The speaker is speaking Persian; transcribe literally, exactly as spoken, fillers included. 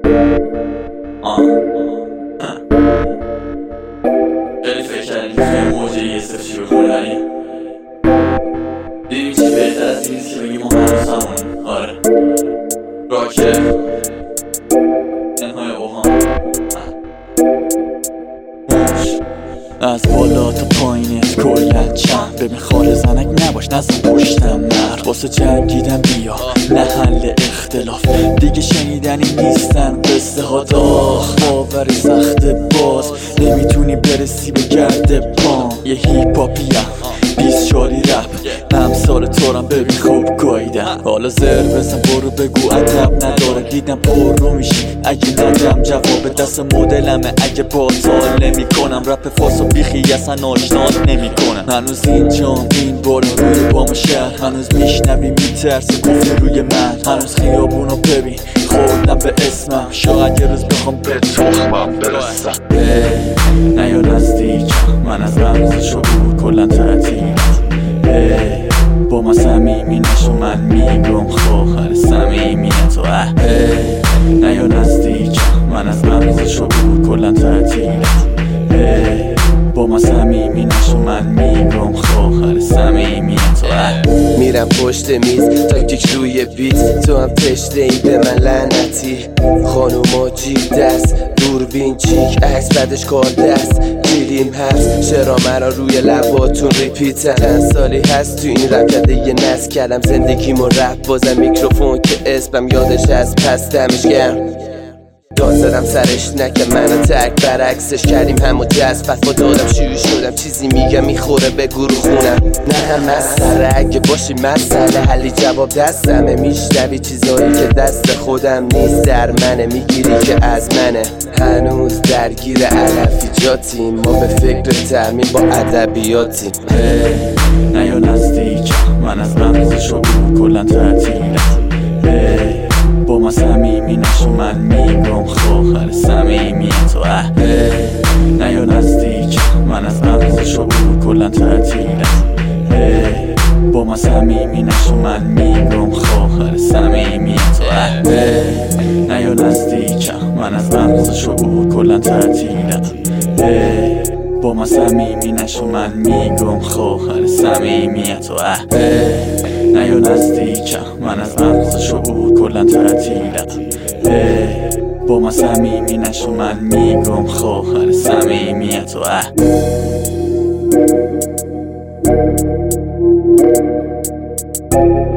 آه خیلی فکر کردیم که توی موجه یه صفر چی بخونه ولی دیدیم چی بهتر از این نیست که بگیم ما هنوز همونیم. آره راکر انهای اوهان موج از بالا تا پایینت کلن چند ببین خال زنک نباش نزن پشتم مرد واسه جنگیدم بیا نه حل اختلاف دیگه شنیدنی نیستن قصه ها داغ باوری سخت باز نمیتونی برسی به گرد پام یه هیپ هاپیم بیست شاری رپ امثال تورم ببین خوب گاییدم حالا زر بزن برو بگو ادب نداره دیدم پر رو میشی اگه ندم جواب دست مدلمه اگه باطال نمی کنم رپ فاسو بیخی اصلا آشنات نمی کنم هنوز اینجام این بالا روی بام شهر هنوز میشنوی میترسی گفتی روی من هنوز خیابونو ببین خوردم به اسمم شاید یه روز بخوام به تخمم برسم نه یا نزدیک من از رمز شعور کلن تعطیلت با ما صمیمی نشو من میگم خواهر صمیمیت و نه یا نزدیک من از رمز شعور کلن تعطیلت با ما صمیمی نشو من میگم خواهر صمیمیت و میرم پشت میز تاکتیک روی بیت تو هم تشته ای به من لعنتی خانوما جیب دست دوربین چیک عکس بعدش کار دست کلیم هست چرا مرا روی لباتون ریپیتن چند سالی هست تو این رپ کرده یه نسل کردم زندگیمو رپ بازم میکروفون که اسمم یادش از پس دمش گرم داد زدم سرش نکه منو ترک برعکسش کردیم همو جذب فتوا دادم شروع شدم چیزی میگم میخوره به گروه خونم نه هم مسئله اگه باشی مسئله حلی جواب دستمه میشنوی چیزایی که دست خودم نیست در منه میگیری که از منه هنوز درگیر علفی جاتیم ما به فکر ترمیم با ادبیاتیم نه یا نزدیک من از رمز شعور کلن تعطیلت با ما صمیمی نشو من میگم خواهر صمیمیت و نه یا نزدیک من از رمز شعور کلن تعطیلت با ما صمیمی نشو من میگم خواهر صمیمیت و نه یا نزدیک من از رمز شعور کلن تعطیلت با ما صمیمی نشو من میگم خواهر صمیمیت و نه یا نزدیک من از رمز شعور کلن تعطیلت با ما صمیمی نشو من میگم خواهر صمیمیت و